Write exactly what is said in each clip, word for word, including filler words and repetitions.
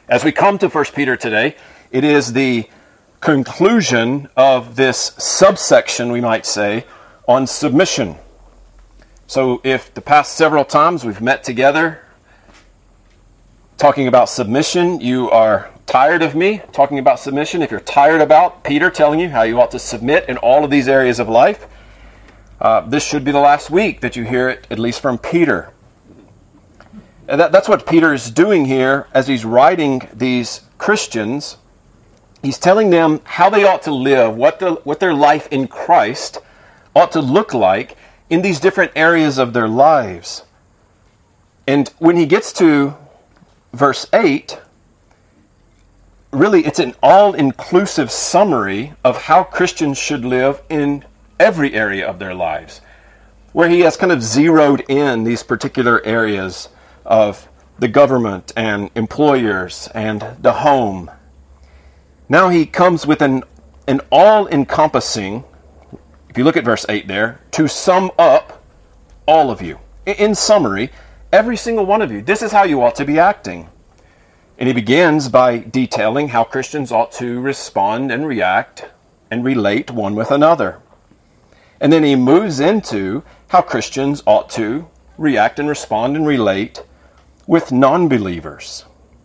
As we come to First Peter today, it is the conclusion of this subsection, we might say, on submission. So if the past several times we've met together talking about submission, you are tired of me talking about submission, if you're tired about Peter telling you how you ought to submit in all of these areas of life, uh, this should be the last week that you hear it, at least from Peter. And that, that's what Peter is doing here as he's writing these Christians. He's telling them how they ought to live, what, the, what their life in Christ ought to look like in these different areas of their lives. And when he gets to verse eight, really it's an all-inclusive summary of how Christians should live in every area of their lives, where he has kind of zeroed in these particular areas of the government and employers and the home. Now he comes with an, an all-encompassing, if you look at verse eight there, to sum up all of you. In summary, every single one of you, this is how you ought to be acting. And he begins by detailing how Christians ought to respond and react and relate one with another. And then he moves into how Christians ought to react and respond and relate with non-believers.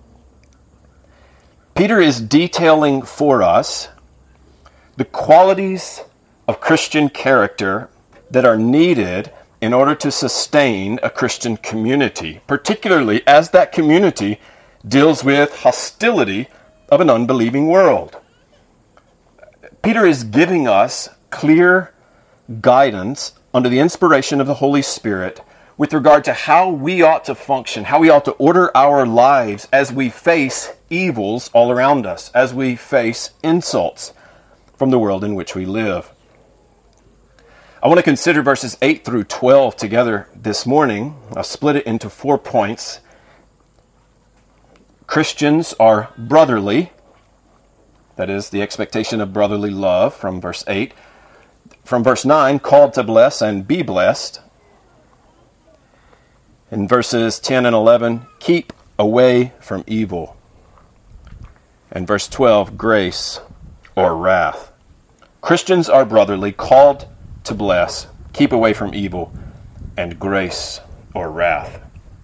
Peter is detailing for us the qualities of Christian character that are needed in order to sustain a Christian community, particularly as that community deals with hostility of an unbelieving world. Peter is giving us clear guidance under the inspiration of the Holy Spirit with regard to how we ought to function, how we ought to order our lives as we face evils all around us, as we face insults from the world in which we live. I want to consider verses eight through twelve together this morning. I'll split it into four points. Christians are brotherly. That is the expectation of brotherly love from verse eight. From verse nine, called to bless and be blessed. In verses ten and eleven, keep away from evil. And verse twelve, grace or wrath. Christians are brotherly, called to bless, keep away from evil, and grace or wrath.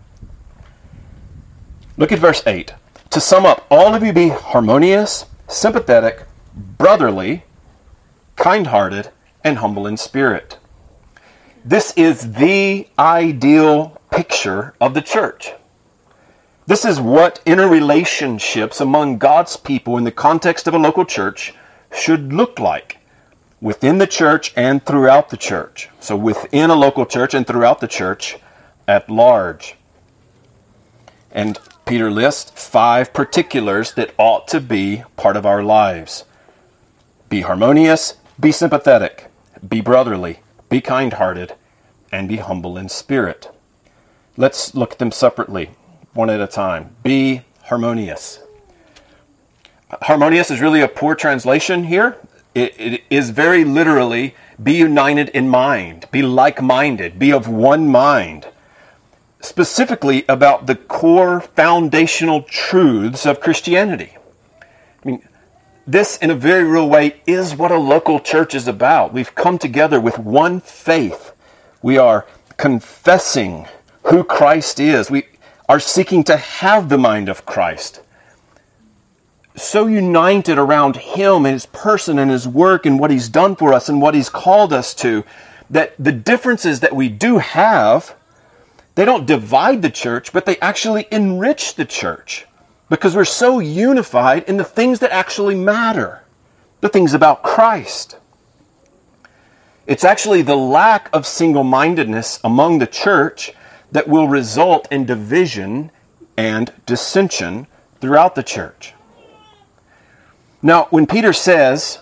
Look at verse eight. To sum up, all of you be harmonious, sympathetic, brotherly, kind-hearted, and humble in spirit. This is the ideal picture of the church. This is what interrelationships among God's people in the context of a local church should look like, within the church and throughout the church. So within a local church and throughout the church at large. And Peter lists five particulars that ought to be part of our lives. Be harmonious, be sympathetic, be brotherly, be kind-hearted, and be humble in spirit. Let's look at them separately, one at a time. Be harmonious. Harmonious is really a poor translation here. It, it is very literally, be united in mind, be like-minded, be of one mind. Specifically about the core foundational truths of Christianity. I mean, this in a very real way is what a local church is about. We've come together with one faith. We are confessing who Christ is. We are seeking to have the mind of Christ. So united around Him and His person and His work and what He's done for us and what He's called us to, that the differences that we do have, they don't divide the church, but they actually enrich the church because we're so unified in the things that actually matter, the things about Christ. It's actually the lack of single-mindedness among the church that will result in division and dissension throughout the church. Now, when Peter says,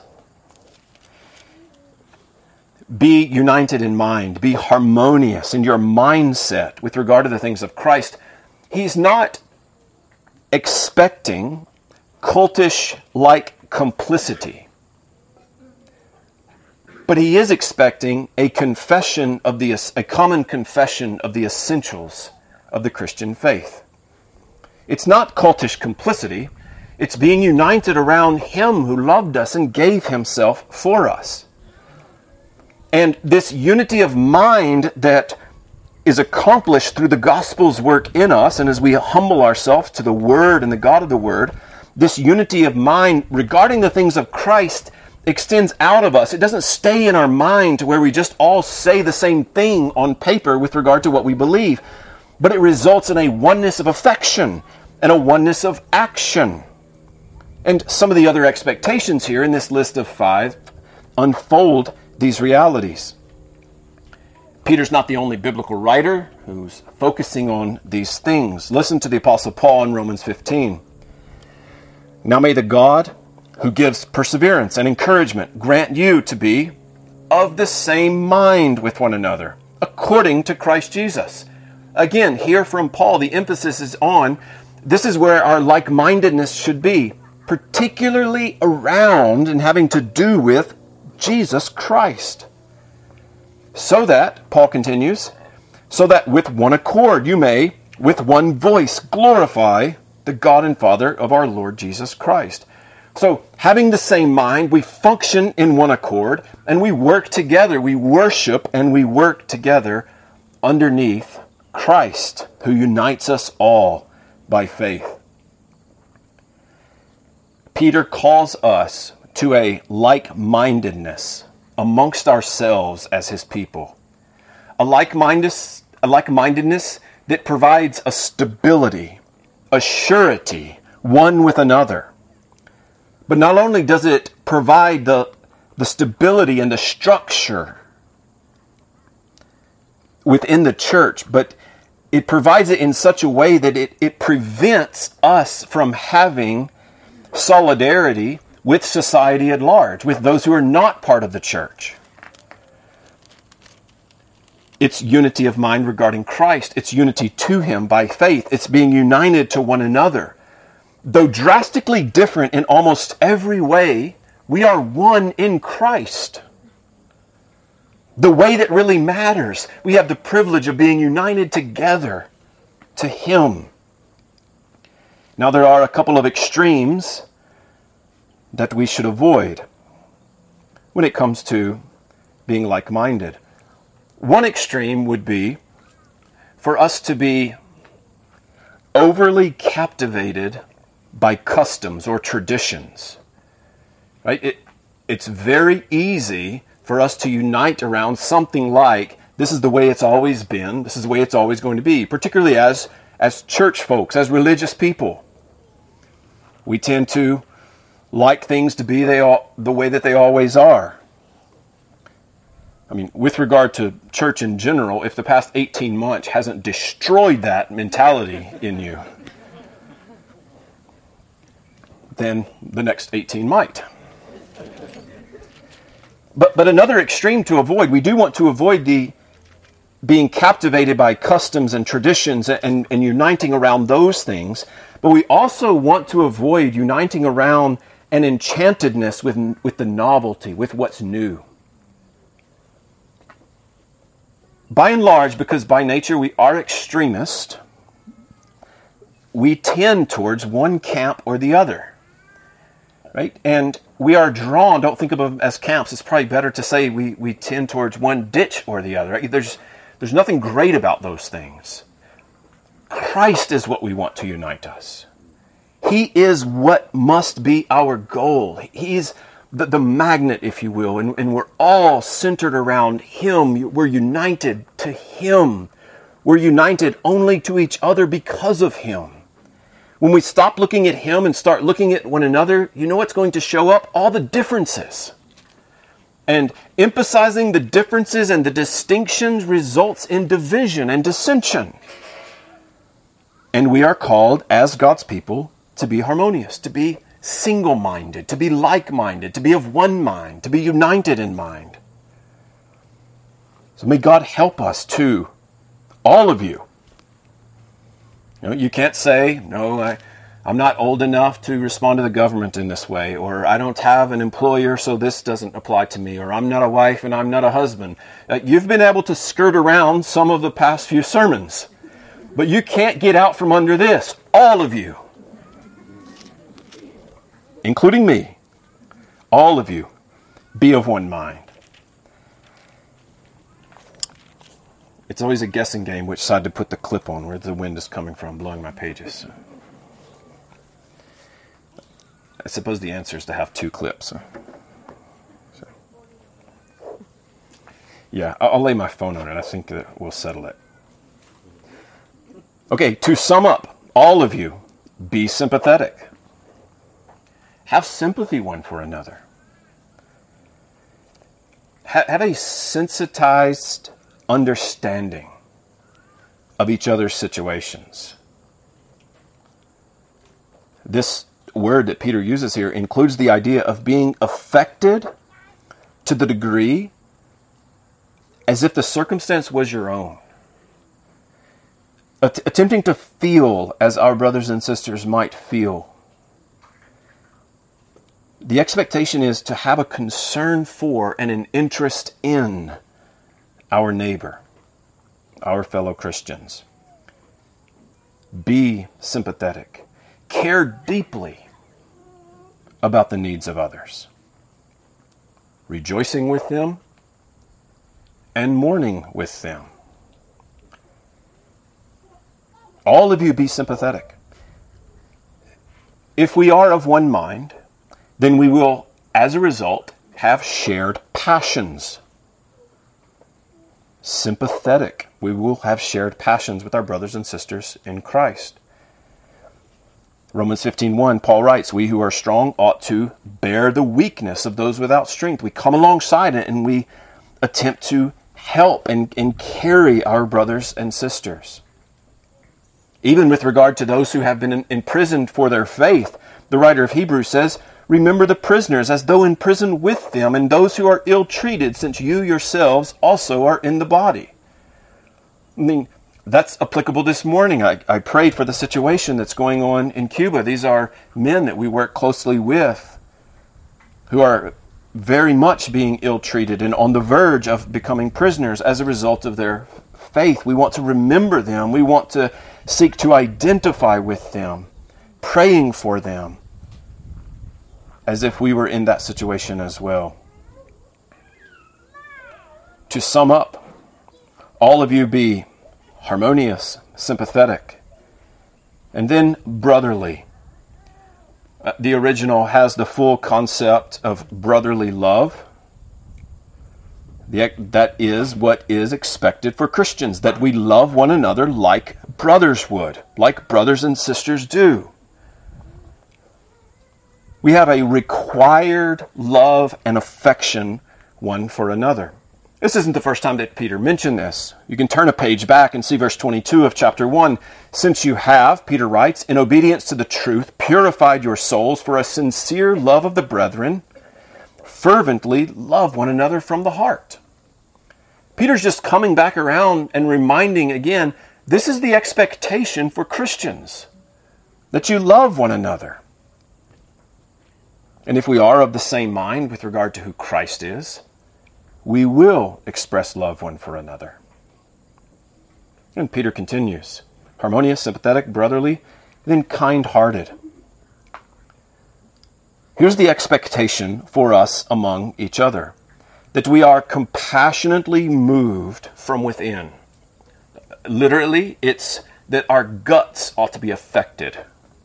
be united in mind, be harmonious in your mindset with regard to the things of Christ, he's not expecting cultish-like complicity. But he is expecting a confession of the a common confession of the essentials of the Christian faith. It's not cultish complicity. It's being united around Him who loved us and gave Himself for us. And this unity of mind that is accomplished through the gospel's work in us, and as we humble ourselves to the Word and the God of the Word, this unity of mind regarding the things of Christ extends out of us. It doesn't stay in our mind to where we just all say the same thing on paper with regard to what we believe, but it results in a oneness of affection and a oneness of action. And some of the other expectations here in this list of five unfold these realities. Peter's not the only biblical writer who's focusing on these things. Listen to the Apostle Paul in Romans fifteen. Now may the God who gives perseverance and encouragement grant you to be of the same mind with one another, according to Christ Jesus. Again, here from Paul, the emphasis is on, this is where our like-mindedness should be, particularly around and having to do with Jesus Christ. So that, Paul continues, so that with one accord you may, with one voice, glorify the God and Father of our Lord Jesus Christ. So, having the same mind, we function in one accord, and we work together. We worship and we work together underneath Christ, who unites us all by faith. Peter calls us to a like-mindedness amongst ourselves as his people. A like-mindedness, a like-mindedness that provides a stability, a surety, one with another. But not only does it provide the, the stability and the structure within the church, but it provides it in such a way that it, it prevents us from having solidarity with society at large, with those who are not part of the church. It's unity of mind regarding Christ. It's unity to Him by faith. It's being united to one another. Though drastically different in almost every way, we are one in Christ. The way that really matters, we have the privilege of being united together to Him. Now there are a couple of extremes that we should avoid when it comes to being like-minded. One extreme would be for us to be overly captivated by customs or traditions. Right? It, it's very easy for us to unite around something like, this is the way it's always been, this is the way it's always going to be, particularly as, as church folks, as religious people. We tend to like things to be they all, the way that they always are. I mean, with regard to church in general, if the past eighteen months hasn't destroyed that mentality in you, then the next eighteen might. But but another extreme to avoid, we do want to avoid the being captivated by customs and traditions and, and uniting around those things, but we also want to avoid uniting around an enchantedness with, with the novelty, with what's new. By and large, because by nature we are extremist, we tend towards one camp or the other. Right? And we are drawn, don't think of them as camps, it's probably better to say we, we tend towards one ditch or the other. Right? There's, there's nothing great about those things. Christ is what we want to unite us. He is what must be our goal. He's the, the magnet, if you will, and, and we're all centered around Him. We're united to Him. We're united only to each other because of Him. When we stop looking at Him and start looking at one another, you know what's going to show up? All the differences. And emphasizing the differences and the distinctions results in division and dissension. And we are called, as God's people, to be harmonious, to be single-minded, to be like-minded, to be of one mind, to be united in mind. So may God help us too, all of you. You know, you can't say, no, I, I'm not old enough to respond to the government in this way, or I don't have an employer, so this doesn't apply to me, or I'm not a wife and I'm not a husband. Uh, you've been able to skirt around some of the past few sermons, but you can't get out from under this. all of you, including me, all of you, be of one mind. It's always a guessing game which side to put the clip on, where the wind is coming from, blowing my pages. I suppose the answer is to have two clips. So, yeah, I'll lay my phone on it. I think that we'll settle it. Okay, to sum up, all of you, be sympathetic. Have sympathy one for another. Ha- have a sensitized understanding of each other's situations. This word that Peter uses here includes the idea of being affected to the degree as if the circumstance was your own. Att- attempting to feel as our brothers and sisters might feel. The expectation is to have a concern for and an interest in our neighbor, our fellow Christians. Be sympathetic. Care deeply about the needs of others. Rejoicing with them and mourning with them. All of you be sympathetic. If we are of one mind, then we will, as a result, have shared passions. Sympathetic. We will have shared passions with our brothers and sisters in Christ. Romans fifteen one, Paul writes, we who are strong ought to bear the weakness of those without strength. We come alongside it and we attempt to help and, and carry our brothers and sisters. Even with regard to those who have been in, imprisoned for their faith, the writer of Hebrews says, remember the prisoners as though in prison with them, and those who are ill-treated, since you yourselves also are in the body. I mean, that's applicable this morning. I, I prayed for the situation that's going on in Cuba. These are men that we work closely with who are very much being ill-treated and on the verge of becoming prisoners as a result of their faith. We want to remember them. We want to seek to identify with them, praying for them, as if we were in that situation as well. To sum up, all of you be harmonious, sympathetic, and then brotherly. Uh, the original has the full concept of brotherly love. The, that is what is expected for Christians, that we love one another like brothers would, like brothers and sisters do. We have a required love and affection one for another. This isn't the first time that Peter mentioned this. You can turn a page back and see verse twenty-two of chapter one. Since you have, Peter writes, in obedience to the truth, purified your souls for a sincere love of the brethren, fervently love one another from the heart. Peter's just coming back around and reminding again, this is the expectation for Christians, that you love one another. And if we are of the same mind with regard to who Christ is, we will express love one for another. And Peter continues, harmonious, sympathetic, brotherly, then kind-hearted. Here's the expectation for us among each other, that we are compassionately moved from within. Literally, it's that our guts ought to be affected.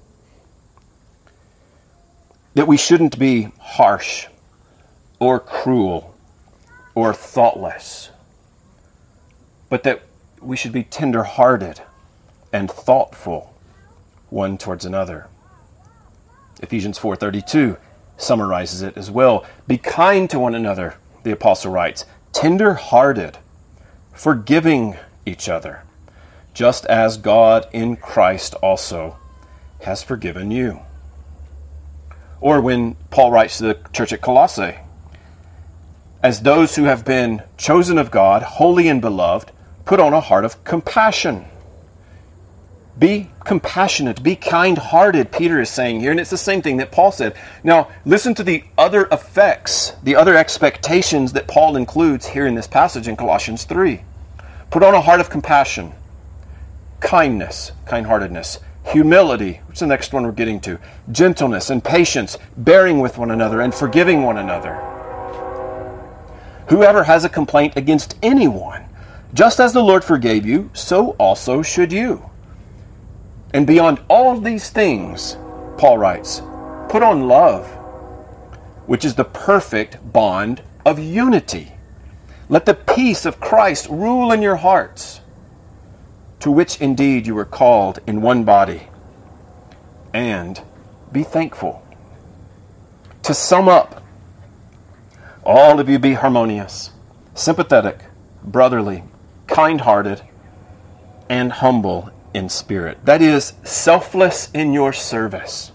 That we shouldn't be harsh or cruel or thoughtless, but that we should be tender-hearted and thoughtful one towards another. Ephesians four thirty-two summarizes it as well. Be kind to one another, the apostle writes, tender-hearted, forgiving each other, just as God in Christ also has forgiven you. Or when Paul writes to the church at Colossae, as those who have been chosen of God, holy and beloved, put on a heart of compassion. Be compassionate, be kind-hearted, Peter is saying here, and it's the same thing that Paul said. Now, listen to the other effects, the other expectations that Paul includes here in this passage in Colossians three. Put on a heart of compassion, kindness, kind-heartedness, humility, what's the next one we're getting to? Gentleness and patience, bearing with one another and forgiving one another. Whoever has a complaint against anyone, just as the Lord forgave you, so also should you. And beyond all these things, Paul writes, put on love, which is the perfect bond of unity. Let the peace of Christ rule in your hearts, to which indeed you were called in one body, and be thankful. To sum up, all of you be harmonious, sympathetic, brotherly, kind-hearted, and humble in spirit. That is, selfless in your service.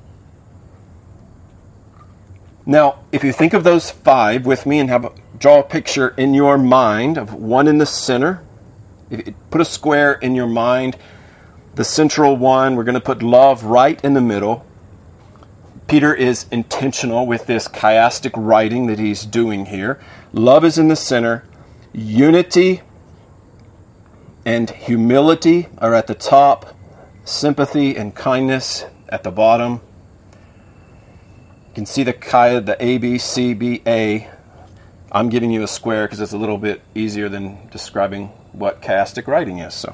Now, if you think of those five with me and have draw a picture in your mind of one in the center, if you put a square in your mind, the central one, we're going to put love right in the middle. Peter is intentional with this chiastic writing that he's doing here. Love is in the center. Unity and humility are at the top. Sympathy and kindness at the bottom. You can see the chi, the A, B, C, B, A. I'm giving you a square because it's a little bit easier than describing what chiastic writing is. So,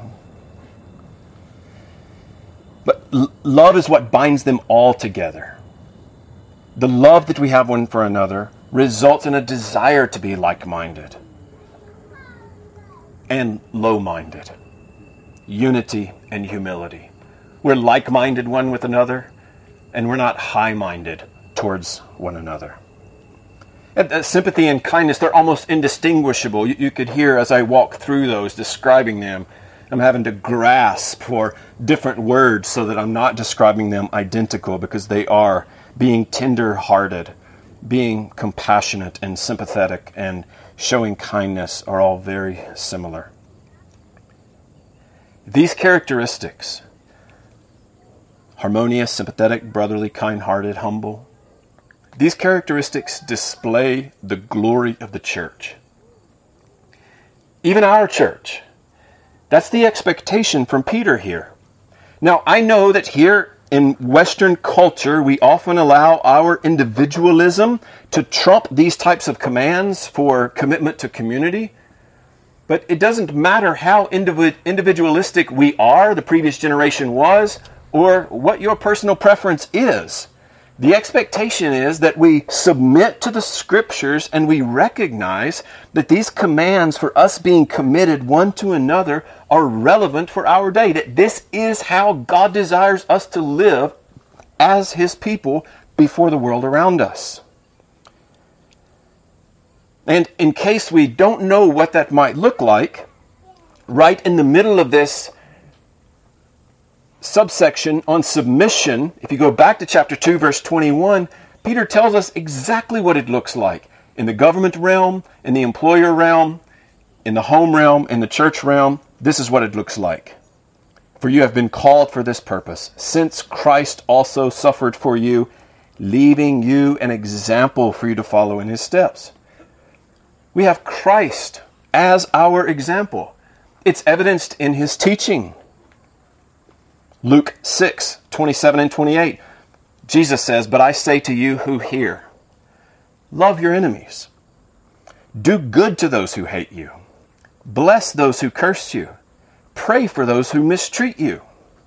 but l- love is what binds them all together. The love that we have one for another results in a desire to be like-minded and low-minded. Unity and humility. We're like-minded one with another, and we're not high-minded towards one another. And, uh, sympathy and kindness, they're almost indistinguishable. You, you could hear as I walk through those, describing them, I'm having to grasp for different words so that I'm not describing them identical, because they are being tender-hearted, being compassionate and sympathetic, and showing kindness are all very similar. These characteristics, harmonious, sympathetic, brotherly, kind-hearted, humble, these characteristics display the glory of the church. Even our church. That's the expectation from Peter here. Now, I know that here in Western culture, we often allow our individualism to trump these types of commands for commitment to community. But it doesn't matter how individ- individualistic we are, the previous generation was, or what your personal preference is. The expectation is that we submit to the Scriptures and we recognize that these commands for us being committed one to another are relevant for our day. That this is how God desires us to live as His people before the world around us. And in case we don't know what that might look like, right in the middle of this subsection on submission, if you go back to chapter two, verse twenty-one, Peter tells us exactly what it looks like in the government realm, in the employer realm, in the home realm, in the church realm. This is what it looks like. For you have been called for this purpose, since Christ also suffered for you, leaving you an example for you to follow in His steps. We have Christ as our example. It's evidenced in His teaching. Luke six, twenty-seven and twenty-eight, Jesus says, "But I say to you who hear, love your enemies. Do good to those who hate you. Bless those who curse you. Pray for those who mistreat you."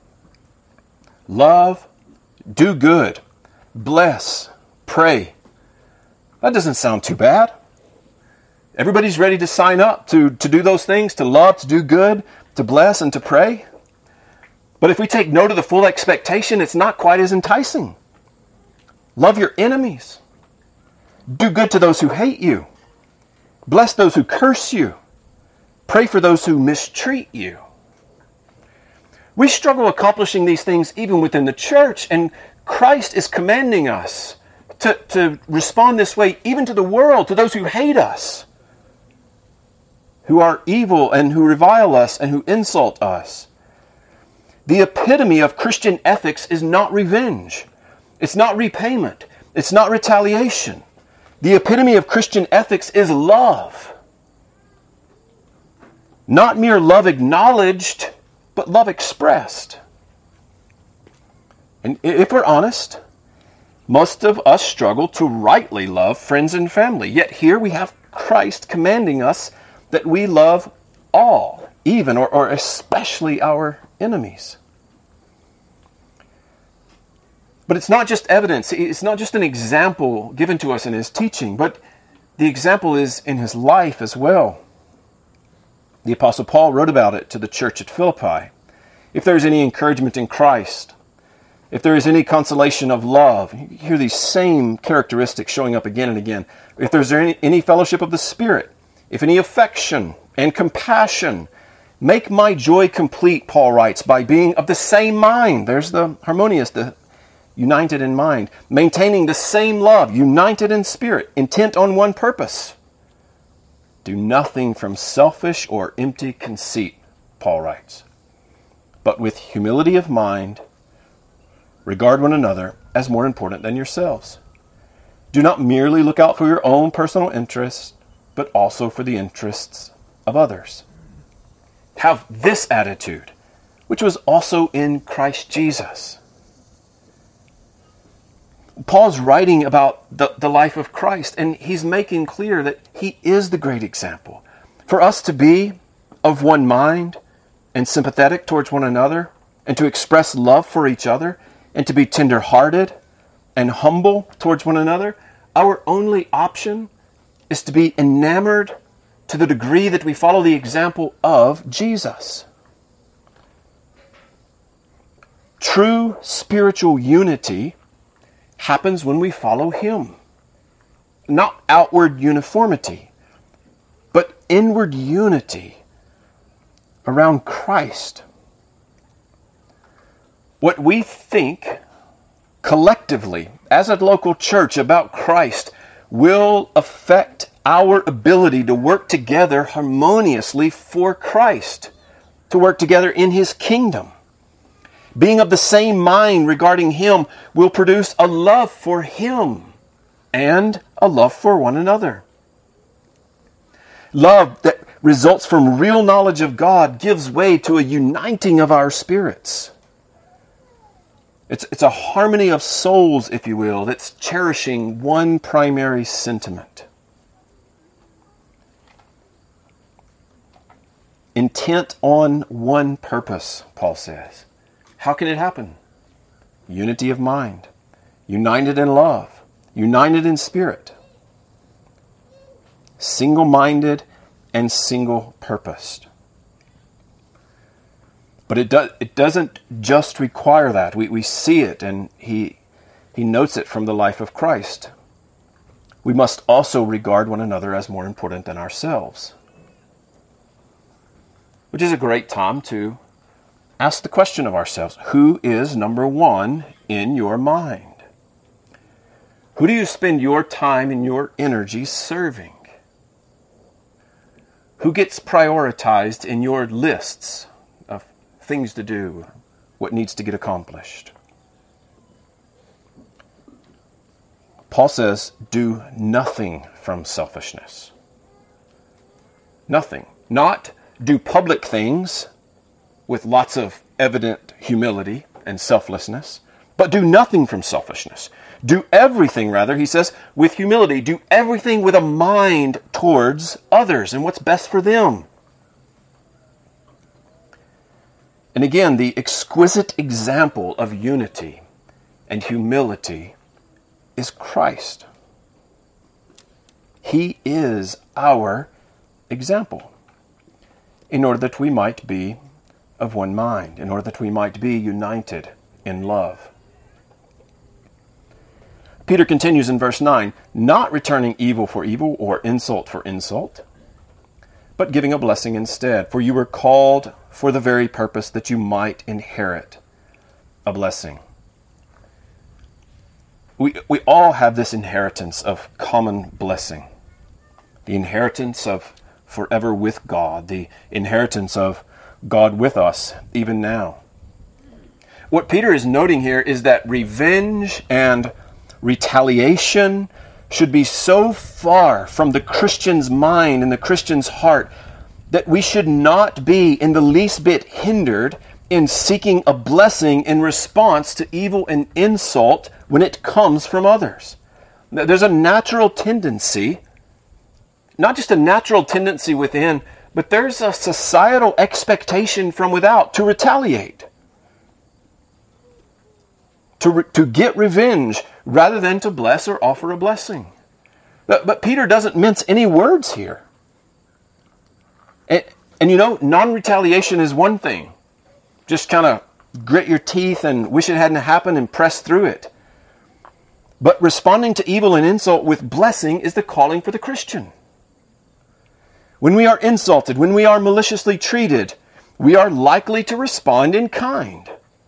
Love, do good, bless, pray. That doesn't sound too bad. Everybody's ready to sign up to, to do those things, to love, to do good, to bless, and to pray. But if we take note of the full expectation, it's not quite as enticing. Love your enemies. Do good to those who hate you. Bless those who curse you. Pray for those who mistreat you. We struggle accomplishing these things even within the church, and Christ is commanding us to, to respond this way even to the world, to those who hate us, who are evil and who revile us and who insult us. The epitome of Christian ethics is not revenge. It's not repayment. It's not retaliation. The epitome of Christian ethics is love. Not mere love acknowledged, but love expressed. And if we're honest, most of us struggle to rightly love friends and family. Yet here we have Christ commanding us that we love all, even or, or especially our enemies. But it's not just evidence. It's not just an example given to us in his teaching, but the example is in his life as well. The Apostle Paul wrote about it to the church at Philippi. If there is any encouragement in Christ, if there is any consolation of love, you hear these same characteristics showing up again and again. If there's any, any fellowship of the Spirit, if any affection and compassion, make my joy complete, Paul writes, by being of the same mind. There's the harmonious, the united in mind. Maintaining the same love, united in spirit, intent on one purpose. Do nothing from selfish or empty conceit, Paul writes, but with humility of mind, regard one another as more important than yourselves. Do not merely look out for your own personal interests, but also for the interests of others. Have this attitude, which was also in Christ Jesus. Paul's writing about the, the life of Christ, and he's making clear that he is the great example. For us to be of one mind and sympathetic towards one another, and to express love for each other, and to be tender-hearted and humble towards one another, our only option is to be enamored to the degree that we follow the example of Jesus. True spiritual unity happens when we follow him. Not outward uniformity, but inward unity around Christ. What we think collectively as a local church about Christ will affect our ability to work together harmoniously for Christ, to work together in his kingdom. Being of the same mind regarding him will produce a love for him and a love for one another. Love that results from real knowledge of God gives way to a uniting of our spirits. It's, it's a harmony of souls, if you will, that's cherishing one primary sentiment. Intent on one purpose, Paul says. How can it happen? Unity of mind, united in love, united in spirit, single-minded and single-purposed. But it, do, it doesn't just require that. We, we see it, and he, he notes it from the life of Christ. We must also regard one another as more important than ourselves. Which is a great time to ask the question of ourselves, who is number one in your mind? Who do you spend your time and your energy serving? Who gets prioritized in your lists of things to do, what needs to get accomplished? Paul says, do nothing from selfishness. Nothing. Not do public things with lots of evident humility and selflessness, but do nothing from selfishness. Do everything, rather, he says, with humility. Do everything with a mind towards others and what's best for them. And again, the exquisite example of unity and humility is Christ. He is our example in order that we might be of one mind, in order that we might be united in love. Peter continues in verse nine, not returning evil for evil or insult for insult, but giving a blessing instead. For you were called for the very purpose that you might inherit a blessing. We, we all have this inheritance of common blessing. The inheritance of forever with God. The inheritance of God with us even now. What Peter is noting here is that revenge and retaliation should be so far from the Christian's mind and the Christian's heart that we should not be in the least bit hindered in seeking a blessing in response to evil and insult when it comes from others. There's a natural tendency, not just a natural tendency within, but there's a societal expectation from without to retaliate, to, re- to get revenge rather than to bless or offer a blessing. But, but Peter doesn't mince any words here. And, and you know, non-retaliation is one thing. Just kind of grit your teeth and wish it hadn't happened and press through it. But responding to evil and insult with blessing is the calling for the Christian. When we are insulted, when we are maliciously treated, we are likely to respond in kind.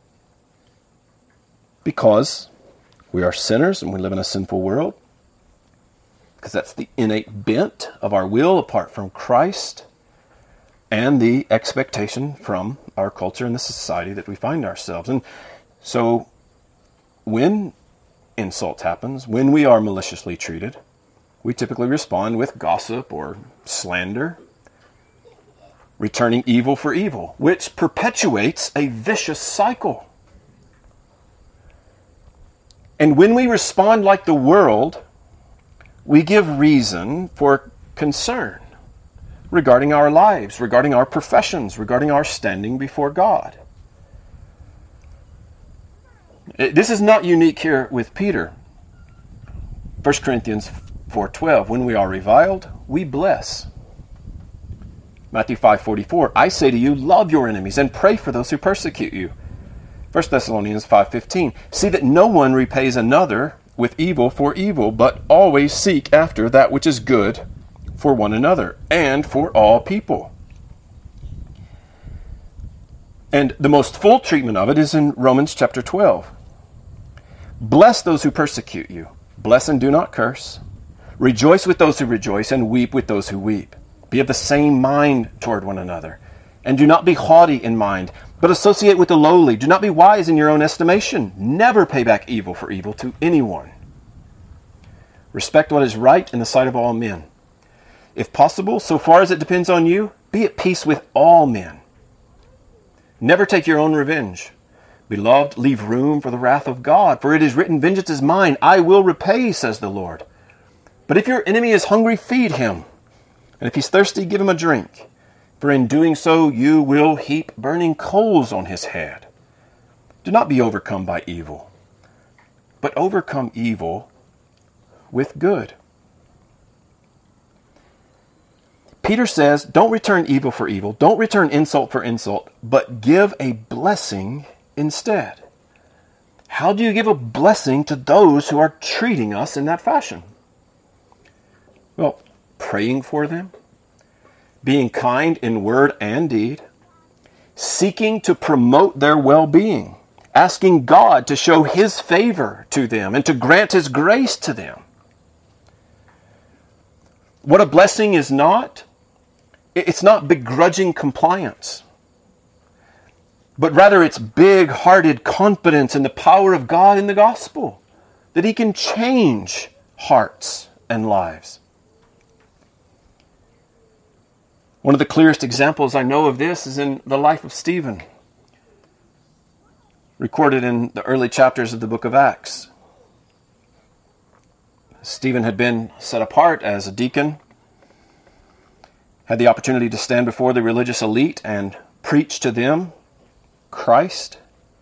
Because we are sinners and we live in a sinful world. Because that's the innate bent of our will apart from Christ. And the expectation from our culture and the society that we find ourselves in. So when insult happens, when we are maliciously treated, we typically respond with gossip or slander, returning evil for evil, which perpetuates a vicious cycle. And when we respond like the world, we give reason for concern regarding our lives, regarding our professions, regarding our standing before God. This is not unique here with Peter. First Corinthians four twelve, when we are reviled, we bless. Matthew five forty-four, I say to you, love your enemies and pray for those who persecute you. First Thessalonians five fifteen, see that no one repays another with evil for evil, but always seek after that which is good for one another and for all people. And the most full treatment of it is in Romans chapter twelve. Bless those who persecute you. Bless and do not curse. Rejoice with those who rejoice and weep with those who weep. Be of the same mind toward one another. And do not be haughty in mind, but associate with the lowly. Do not be wise in your own estimation. Never pay back evil for evil to anyone. Respect what is right in the sight of all men. If possible, so far as it depends on you, be at peace with all men. Never take your own revenge. Beloved, leave room for the wrath of God, for it is written, vengeance is mine, I will repay, says the Lord. But if your enemy is hungry, feed him. And if he's thirsty, give him a drink. For in doing so, you will heap burning coals on his head. Do not be overcome by evil, but overcome evil with good. Peter says, don't return evil for evil, don't return insult for insult, but give a blessing instead. How do you give a blessing to those who are treating us in that fashion? Well, praying for them, being kind in word and deed, seeking to promote their well-being, asking God to show His favor to them and to grant His grace to them. What a blessing is not, it's not begrudging compliance, but rather it's big-hearted confidence in the power of God in the gospel, that He can change hearts and lives. One of the clearest examples I know of this is in the life of Stephen, recorded in the early chapters of the book of Acts. Stephen had been set apart as a deacon, had the opportunity to stand before the religious elite and preach to them Christ.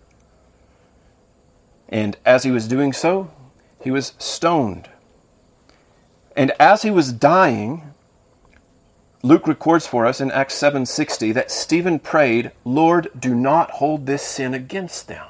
And as he was doing so, he was stoned. And as he was dying, Luke records for us in Acts seven sixty that Stephen prayed, Lord, do not hold this sin against them.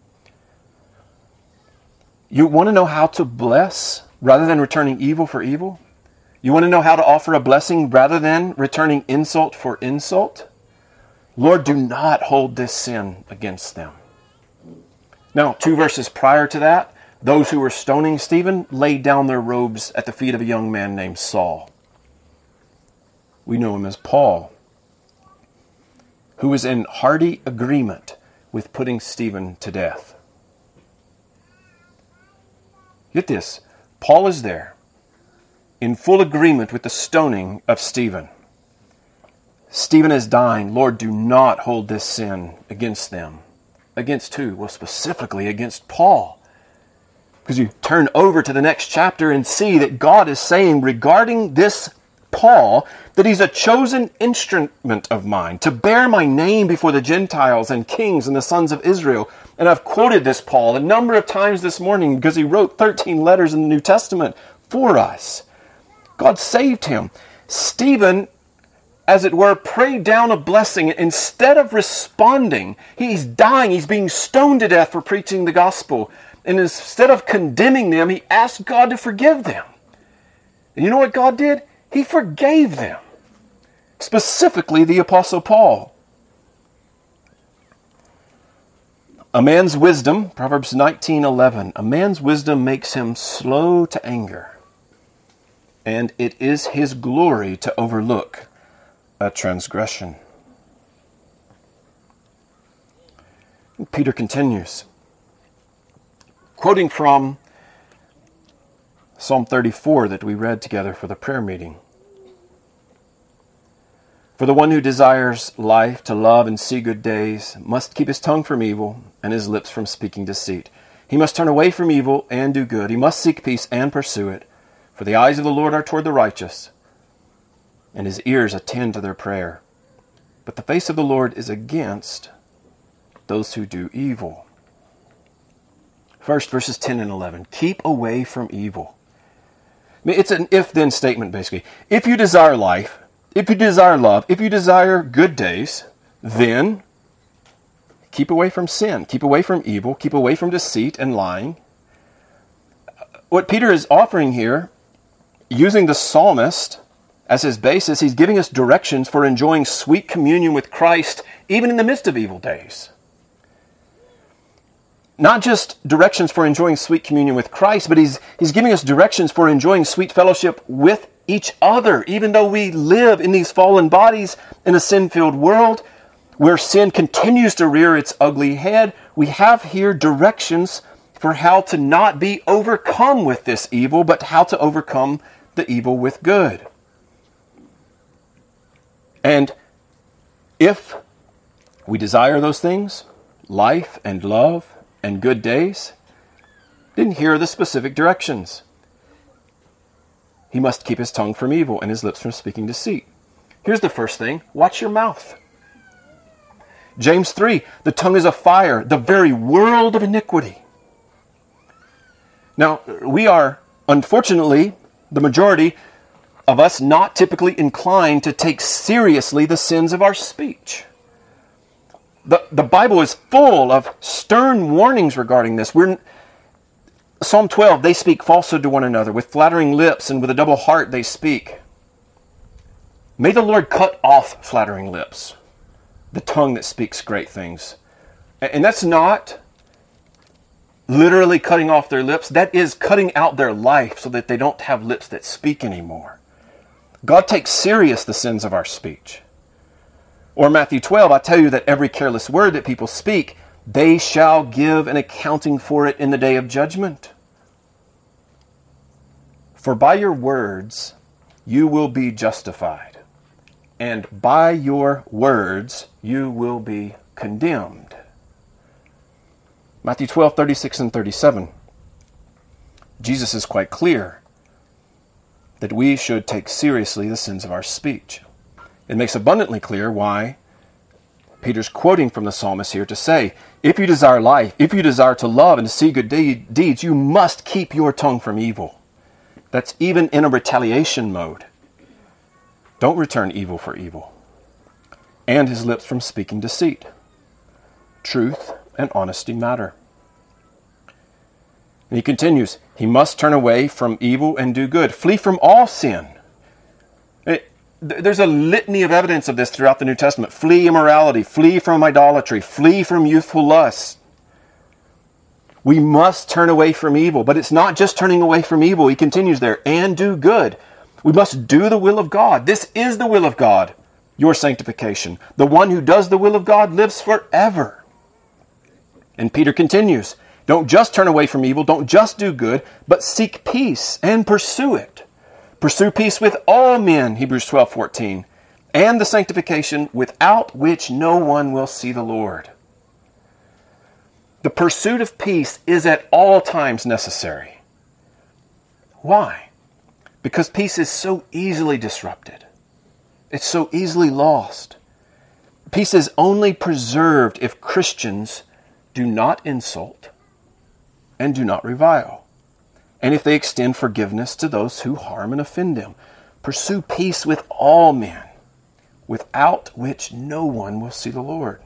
You want to know how to bless rather than returning evil for evil? You want to know how to offer a blessing rather than returning insult for insult? Lord, do not hold this sin against them. Now, two verses prior to that, those who were stoning Stephen laid down their robes at the feet of a young man named Saul. We know him as Paul, who was in hearty agreement with putting Stephen to death. Get this, Paul is there in full agreement with the stoning of Stephen. Stephen is dying. Lord, do not hold this sin against them. Against who? Well, specifically against Paul. Because you turn over to the next chapter and see that God is saying regarding this Paul that he's a chosen instrument of mine to bear my name before the Gentiles and kings and the sons of Israel. And I've quoted this Paul a number of times this morning because he wrote thirteen letters in the New Testament for us. God saved him. Stephen, as it were, prayed down a blessing. Instead of responding, he's dying. He's being stoned to death for preaching the gospel. And instead of condemning them, he asked God to forgive them. And you know what God did? He forgave them. Specifically, the Apostle Paul. A man's wisdom, Proverbs nineteen eleven, a man's wisdom makes him slow to anger, and it is his glory to overlook a transgression. Peter continues, quoting from Psalm thirty-four that we read together for the prayer meeting. For the one who desires life, to love and see good days, must keep his tongue from evil and his lips from speaking deceit. He must turn away from evil and do good. He must seek peace and pursue it. For the eyes of the Lord are toward the righteous, and his ears attend to their prayer. But the face of the Lord is against those who do evil. First, verses ten and eleven. Keep away from evil. I mean, it's an if-then statement, basically. If you desire life, if you desire love, if you desire good days, then keep away from sin, keep away from evil, keep away from deceit and lying. What Peter is offering here, using the psalmist as his basis, he's giving us directions for enjoying sweet communion with Christ, even in the midst of evil days. Not just directions for enjoying sweet communion with Christ, but he's, he's giving us directions for enjoying sweet fellowship with each other, even though we live in these fallen bodies in a sin-filled world where sin continues to rear its ugly head. We have here directions for how to not be overcome with this evil, but how to overcome the evil with good. And if we desire those things, life and love and good days, then here are the specific directions. He must keep his tongue from evil and his lips from speaking deceit. Here's the first thing. Watch your mouth. James three, the tongue is a fire, the very world of iniquity. Now, we are, unfortunately, the majority of us not typically inclined to take seriously the sins of our speech. The, the Bible is full of stern warnings regarding this. We're Psalm twelve, they speak falsehood to one another. With flattering lips and with a double heart they speak. May the Lord cut off flattering lips, the tongue that speaks great things. And that's not literally cutting off their lips. That is cutting out their life so that they don't have lips that speak anymore. God takes serious the sins of our speech. Or Matthew twelve, I tell you that every careless word that people speak, they shall give an accounting for it in the day of judgment. For by your words you will be justified, and by your words you will be condemned. Matthew twelve, thirty-six and thirty-seven. Jesus is quite clear that we should take seriously the sins of our speech. It makes abundantly clear why Peter's quoting from the psalmist here to say, if you desire life, if you desire to love and to see good de- deeds, you must keep your tongue from evil. That's even in a retaliation mode. Don't return evil for evil. And his lips from speaking deceit. Truth and honesty matter. And he continues, he must turn away from evil and do good. Flee from all sin. It, There's a litany of evidence of this throughout the New Testament. Flee immorality, flee from idolatry, flee from youthful lusts. We must turn away from evil, but it's not just turning away from evil. He continues there, and do good. We must do the will of God. This is the will of God, your sanctification. The one who does the will of God lives forever. And Peter continues, don't just turn away from evil, don't just do good, but seek peace and pursue it. Pursue peace with all men, Hebrews twelve fourteen, and the sanctification without which no one will see the Lord. The pursuit of peace is at all times necessary. Why? Because peace is so easily disrupted. It's so easily lost. Peace is only preserved if Christians do not insult and do not revile, and if they extend forgiveness to those who harm and offend them. Pursue peace with all men, without which no one will see the Lord.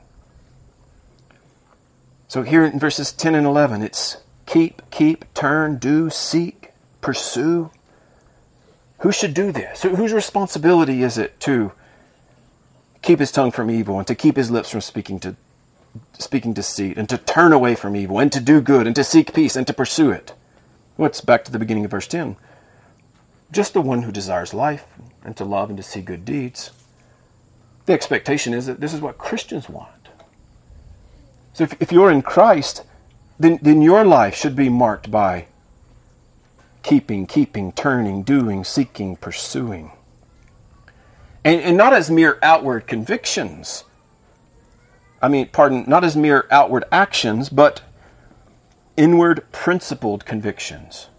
So here in verses ten and eleven, it's keep, keep, turn, do, seek, pursue. Who should do this? Whose responsibility is it to keep his tongue from evil and to keep his lips from speaking to speaking deceit and to turn away from evil and to do good and to seek peace and to pursue it? Well, it's back to the beginning of verse ten. Just the one who desires life and to love and to see good deeds. The expectation is that this is what Christians want. So if, if you're in Christ, then, then your life should be marked by keeping, keeping, turning, doing, seeking, pursuing. And, and not as mere outward convictions. I mean, pardon, not as mere outward actions, but inward principled convictions.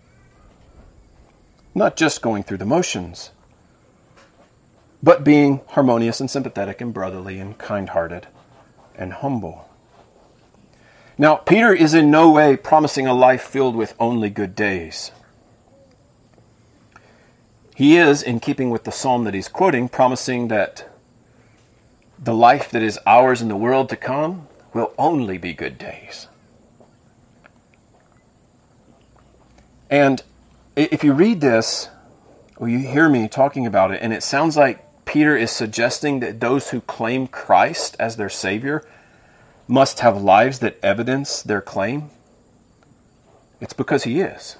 Not just going through the motions, but being harmonious and sympathetic and brotherly and kind-hearted and humble. Now, Peter is in no way promising a life filled with only good days. He is, in keeping with the psalm that he's quoting, promising that the life that is ours in the world to come will only be good days. And if you read this, or you hear me talking about it, and it sounds like Peter is suggesting that those who claim Christ as their Savior must have lives that evidence their claim, it's because he is.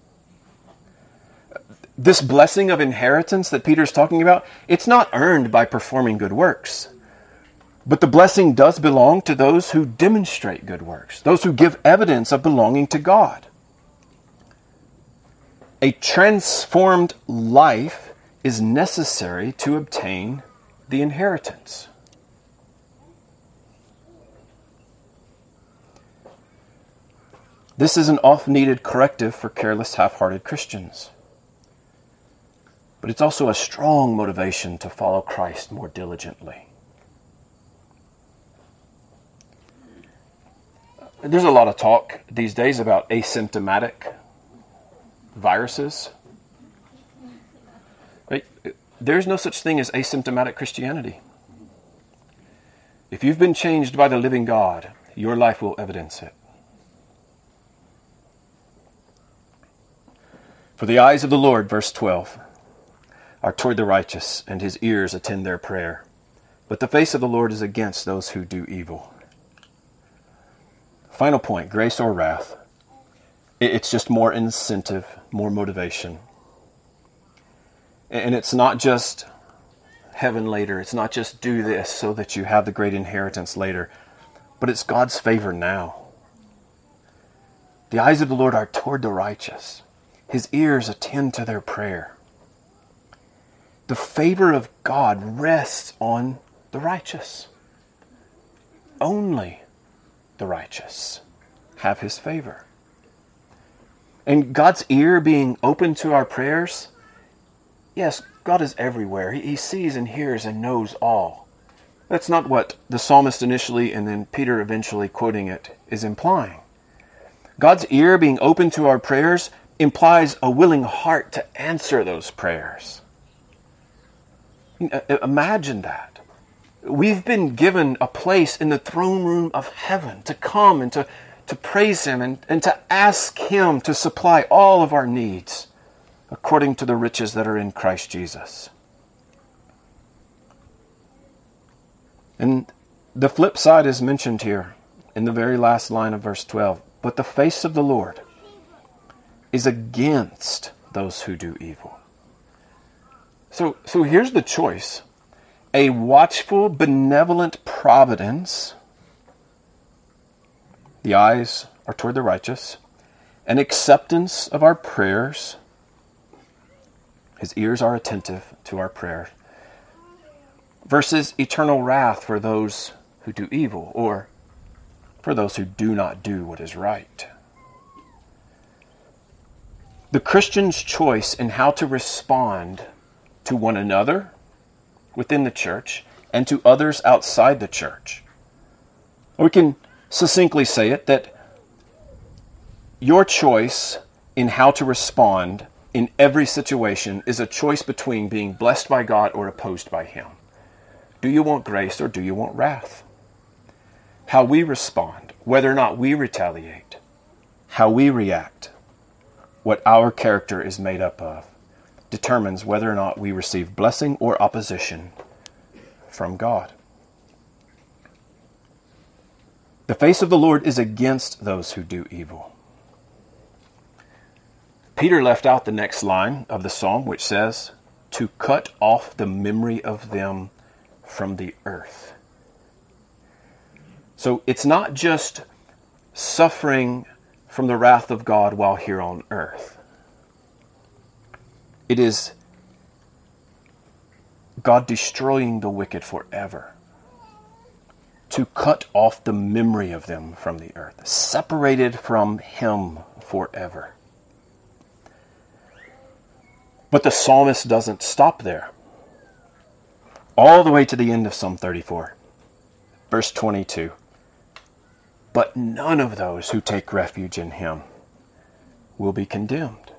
This blessing of inheritance that Peter's talking about, it's not earned by performing good works. But the blessing does belong to those who demonstrate good works, those who give evidence of belonging to God. A transformed life is necessary to obtain the inheritance. This is an oft-needed corrective for careless, half-hearted Christians. But it's also a strong motivation to follow Christ more diligently. There's a lot of talk these days about asymptomatic viruses. Right? There's no such thing as asymptomatic Christianity. If you've been changed by the living God, your life will evidence it. For the eyes of the Lord, verse twelve, are toward the righteous, and his ears attend their prayer. But the face of the Lord is against those who do evil. Final point, grace or wrath. It's just more incentive, more motivation. And it's not just heaven later. It's not just do this so that you have the great inheritance later. But it's God's favor now. The eyes of the Lord are toward the righteous. His ears attend to their prayer. The favor of God rests on the righteous. Only the righteous have his favor. And God's ear being open to our prayers, yes, God is everywhere. He, he sees and hears and knows all. That's not what the psalmist initially and then Peter eventually quoting it is implying. God's ear being open to our prayers implies a willing heart to answer those prayers. Imagine that. We've been given a place in the throne room of heaven to come and to, to praise him and, and to ask him to supply all of our needs according to the riches that are in Christ Jesus. And the flip side is mentioned here in the very last line of verse twelve. But the face of the Lord is against those who do evil. So, so here's the choice. A watchful, benevolent providence. The eyes are toward the righteous. An acceptance of our prayers. His ears are attentive to our prayers. versus eternal wrath for those who do evil, or for those who do not do what is right. The Christian's choice in how to respond to one another within the church and to others outside the church. We can succinctly say it that your choice in how to respond in every situation is a choice between being blessed by God or opposed by Him. Do you want grace or do you want wrath? How we respond, whether or not we retaliate, how we react, what our character is made up of, determines whether or not we receive blessing or opposition from God. The face of the Lord is against those who do evil. Peter left out the next line of the psalm, which says, to cut off the memory of them from the earth. So it's not just suffering from the wrath of God while here on earth. It is God destroying the wicked forever. To cut off the memory of them from the earth, separated from Him forever. But the psalmist doesn't stop there. All the way to the end of Psalm thirty-four, verse twenty-two. But none of those who take refuge in Him will be condemned.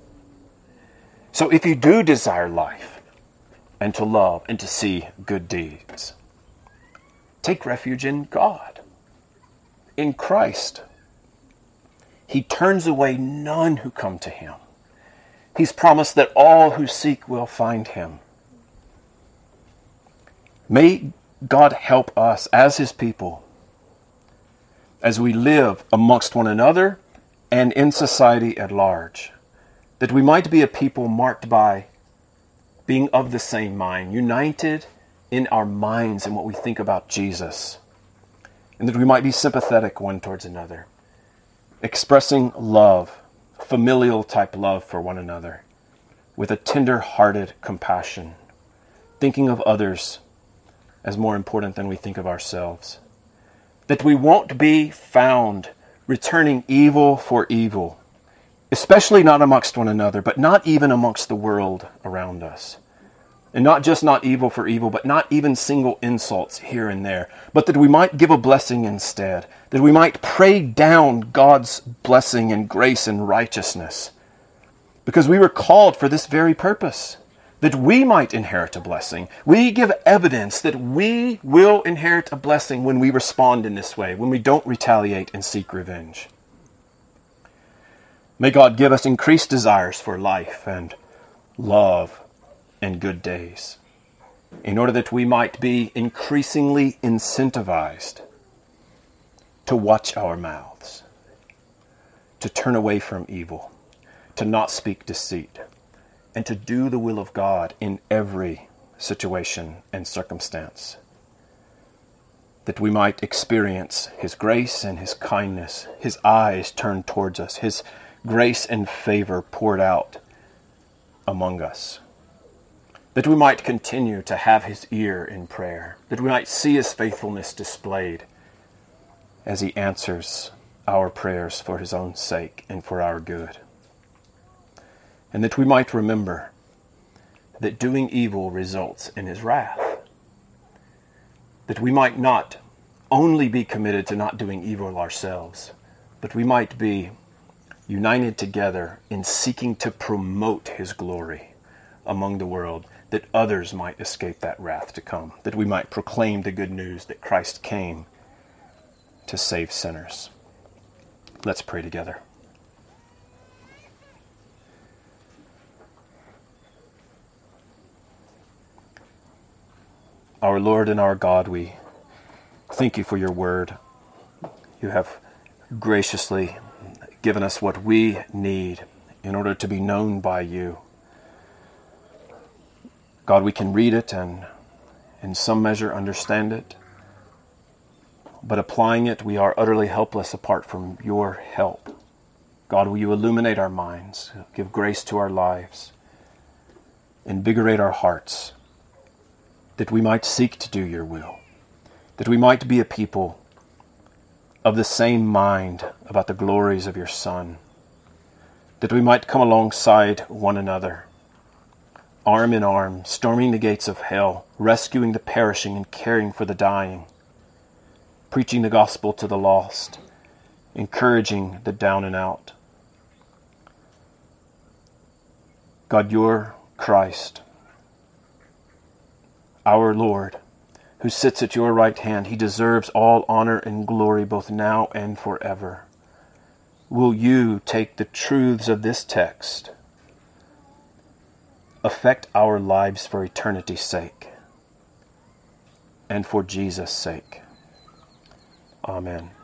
So if you do desire life and to love and to see good deeds, take refuge in God, in Christ. He turns away none who come to Him. He's promised that all who seek will find Him. May God help us as His people as we live amongst one another and in society at large, that we might be a people marked by being of the same mind, united in our minds and what we think about Jesus, and that we might be sympathetic one towards another, expressing love, familial type love for one another, with a tender-hearted compassion, thinking of others as more important than we think of ourselves. That we won't be found returning evil for evil, especially not amongst one another, but not even amongst the world around us. And not just not evil for evil, but not even single insults here and there, but that we might give a blessing instead, that we might pray down God's blessing and grace and righteousness, because we were called for this very purpose, that we might inherit a blessing. We give evidence that we will inherit a blessing when we respond in this way, when we don't retaliate and seek revenge. May God give us increased desires for life and love and good days, in order that we might be increasingly incentivized to watch our mouths, to turn away from evil, to not speak deceit, and to do the will of God in every situation and circumstance, that we might experience His grace and His kindness, His eyes turned towards us, His grace and favor poured out among us, that we might continue to have His ear in prayer, that we might see His faithfulness displayed as He answers our prayers for His own sake and for our good. And that we might remember that doing evil results in His wrath. That we might not only be committed to not doing evil ourselves, but we might be united together in seeking to promote His glory among the world, that others might escape that wrath to come, that we might proclaim the good news that Christ came to save sinners. Let's pray together. Our Lord and our God, we thank You for Your word. You have graciously given us what we need in order to be known by You. God, we can read it and in some measure understand it, but applying it, we are utterly helpless apart from Your help. God, will You illuminate our minds, give grace to our lives, invigorate our hearts, that we might seek to do your will, that we might be a people of the same mind about the glories of your Son, that we might come alongside one another, arm in arm, storming the gates of hell, rescuing the perishing and caring for the dying, preaching the gospel to the lost, encouraging the down and out. God, your Christ, our Lord, who sits at your right hand, he deserves all honor and glory both now and forever. Will you take the truths of this text, affect our lives for eternity's sake and for Jesus' sake? Amen.